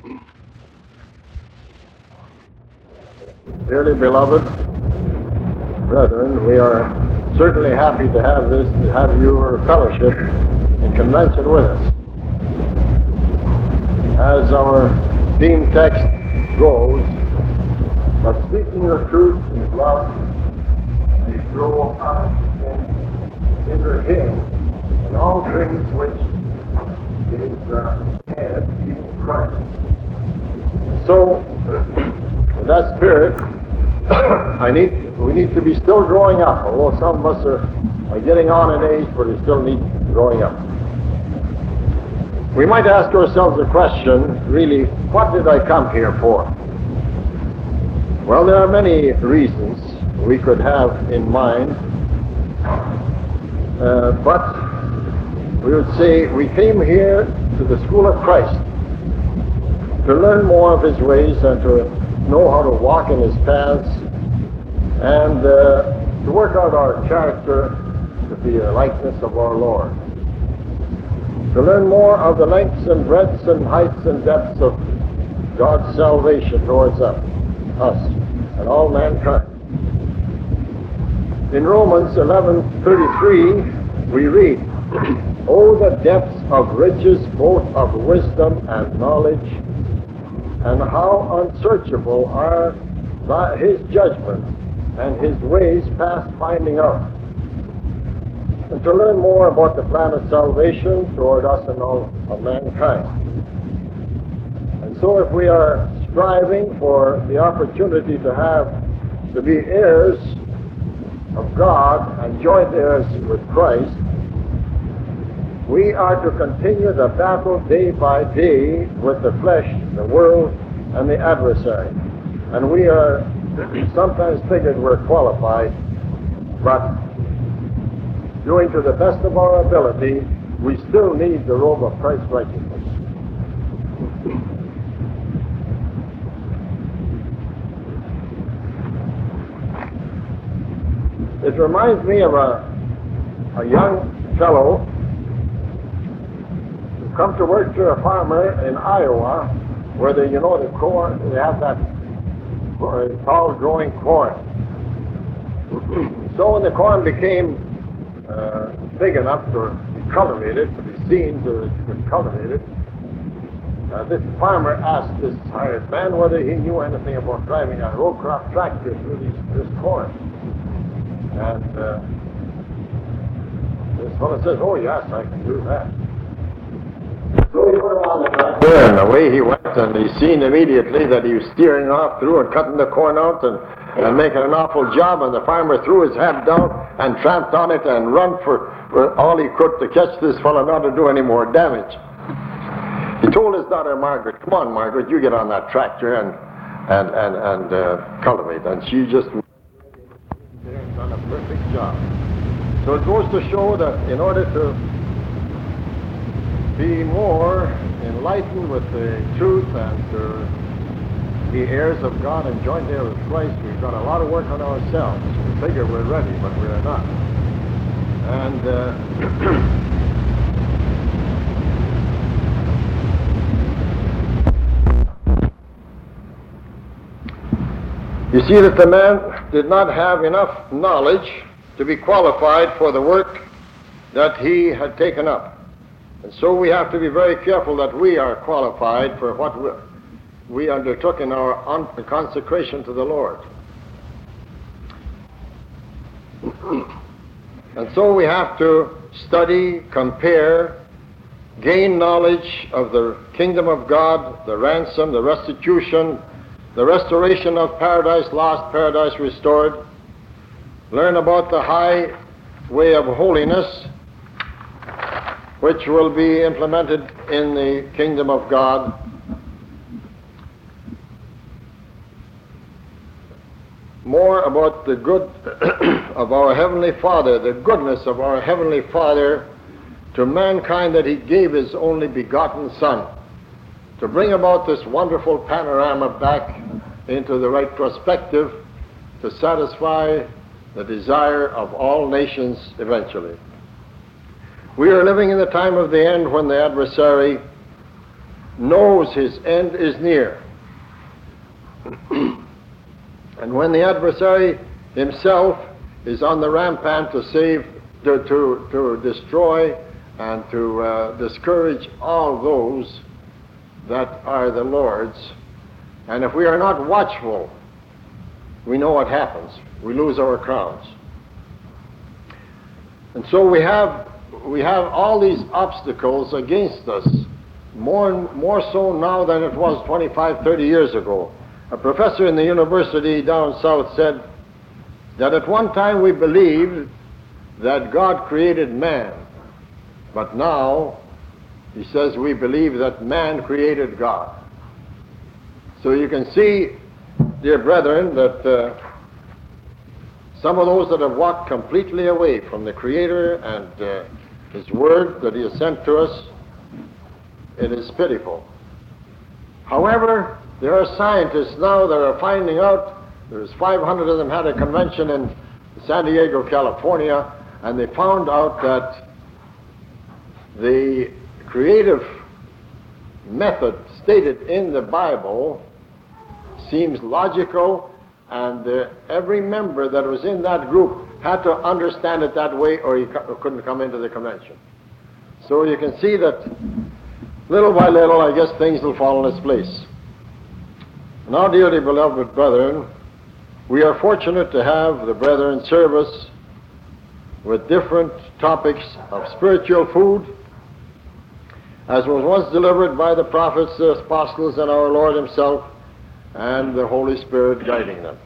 Dearly beloved brethren, we are certainly happy to have your fellowship in convention with us. As our theme text goes, but speaking the truth in love, they grow up into Him in all things which is head, even Christ. So, with that spirit, we need to be still growing up, although some of us are getting on in age, but we still need growing up. We might ask ourselves the question, really, what did I come here for? Well, there are many reasons we could have in mind, but we would say we came here to the school of Christ to learn more of His ways and to know how to walk in His paths and to work out our character to be a likeness of our Lord. To learn more of the lengths and breadths and heights and depths of God's salvation towards us and all mankind. In Romans 11:33 we read, "Oh, the depths of riches both of wisdom and knowledge, and how unsearchable are His judgments and His ways past finding out." And to learn more about the plan of salvation toward us and all of mankind. And so if we are striving for the opportunity to be heirs of God and joint heirs with Christ, we are to continue the battle day by day with the flesh, the world, and the adversary. And we are sometimes figured we're qualified, but doing to the best of our ability, we still need the robe of Christ's righteousness. It reminds me of a young fellow who come to work for a farmer in Iowa, where the corn, they have that tall growing corn. So when the corn became big enough to be cultivated, to be seen to be cultivated, this farmer asked this hired man whether he knew anything about driving a row crop tractor through this corn. And this fellow says, "Oh yes, I can do that." So he put him on the tractor, and away he went, and he seen immediately that he was steering off through and cutting the corn out and making an awful job, and the farmer threw his head down and tramped on it and run for all he could to catch this fellow not to do any more damage. He told his daughter Margaret, "Come on, Margaret, you get on that tractor and cultivate." And she just done a perfect job. So it goes to show that in order to be more enlightened with the truth and to be heirs of God and joint heirs with Christ, we've got a lot of work on ourselves. We figure we're ready, but we're not. And you see that the man did not have enough knowledge to be qualified for the work that he had taken up. And so we have to be very careful that we are qualified for what we undertook in our consecration to the Lord. And so we have to study, compare, gain knowledge of the kingdom of God, the ransom, the restitution, the restoration of paradise lost, paradise restored. Learn about the high way of holiness, which will be implemented in the kingdom of God. More about the good of our Heavenly Father, the goodness of our Heavenly Father to mankind, that He gave His only begotten Son to bring about this wonderful panorama back into the right perspective to satisfy the desire of all nations eventually. We are living in the time of the end when the adversary knows his end is near. And when the adversary himself is on the rampant to destroy and to discourage all those that are the Lord's, and if we are not watchful, we know what happens. We lose our crowns. And so we have all these obstacles against us, more so now than it was 25, 30 years ago. A professor in the university down south said that at one time we believed that God created man, but now he says we believe that man created God. So you can see, dear brethren, that some of those that have walked completely away from the Creator and His Word that He has sent to us, it is pitiful. However, there are scientists now that are finding out, there's 500 of them had a convention in San Diego, California, and they found out that the creative method stated in the Bible seems logical, and every member that was in that group had to understand it that way, or he couldn't come into the convention. So you can see that little by little, I guess things will fall in its place. Now, dearly beloved brethren, we are fortunate to have the brethren serve us with different topics of spiritual food, as was once delivered by the prophets, the apostles, and our Lord Himself, and the Holy Spirit guiding them.